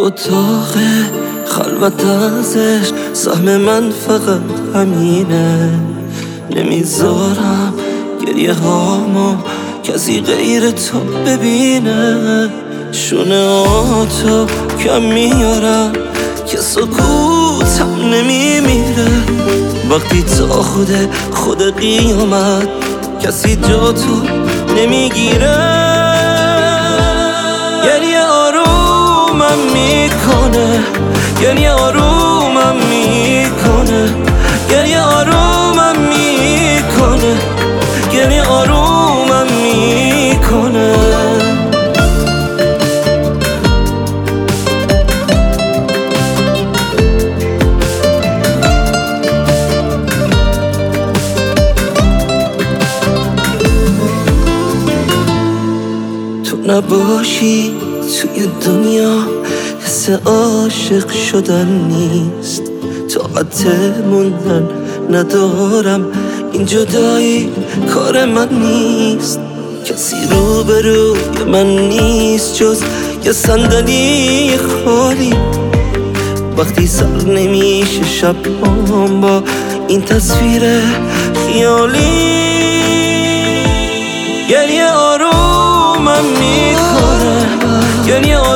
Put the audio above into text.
اتاق خلوت ازش سهم من فقط همینه. نمیذارم گریه هامو کسی غیر تو ببینه. شونه آتو کم میارم که سکوتم نمیمیره. وقتی تا خود قیامت کسی جا تو نمیگیره. گریه آرومم میکنه، گریه آرومم میکنه، گریه آرومم میکنه، گریه آرومم میکنه. تو نباشی توی دنیا حس عاشق شدن نیست. طاقت موندن ندارم، این جدایی کار من نیست. کسی روبروی من نیست جز یه صندلی خالی. وقتی سر نمیشه شبام با این تصویر خیالی. گریه آرومم میکنه، گریه